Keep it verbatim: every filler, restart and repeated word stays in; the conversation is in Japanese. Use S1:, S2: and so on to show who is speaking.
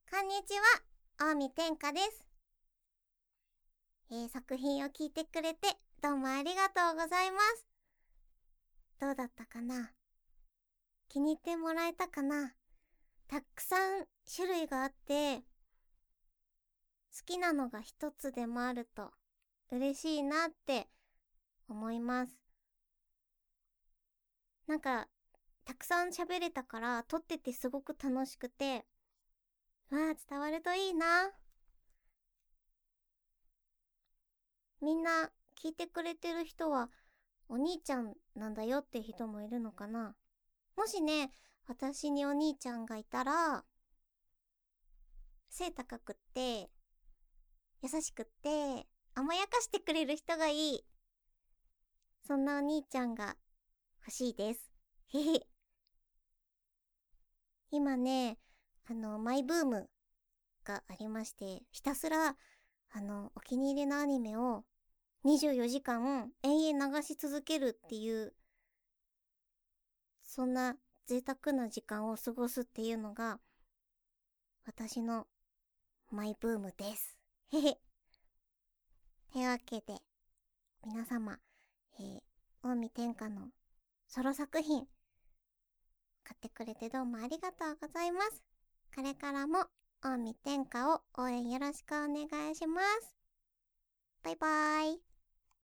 S1: こんにちは、近江天花です。えー、作品を聞いてくれてどうもありがとうございます。どうだったかな？気に入ってもらえたかな？たくさん種類があって好きなのが一つでもあると嬉しいなって思います。なんかたくさん喋れたから撮っててすごく楽しくて、わあ伝わるといいな。みんな聞いてくれてる人はお兄ちゃんなんだよって人もいるのかな。もしね、私にお兄ちゃんがいたら、背高くって優しくって甘やかしてくれる人がいい。そんなお兄ちゃんが欲しいです。へへ。今ね、あのマイブームがありまして、ひたすらあのお気に入りのアニメをにじゅうよじかん延々流し続けるっていう、そんな贅沢な時間を過ごすっていうのが私のマイブームです。へへ。というわけで皆様、えー、近江天花のソロ作品買ってくれてどうもありがとうございます。これからも近江天花を応援よろしくお願いします。バイバーイ。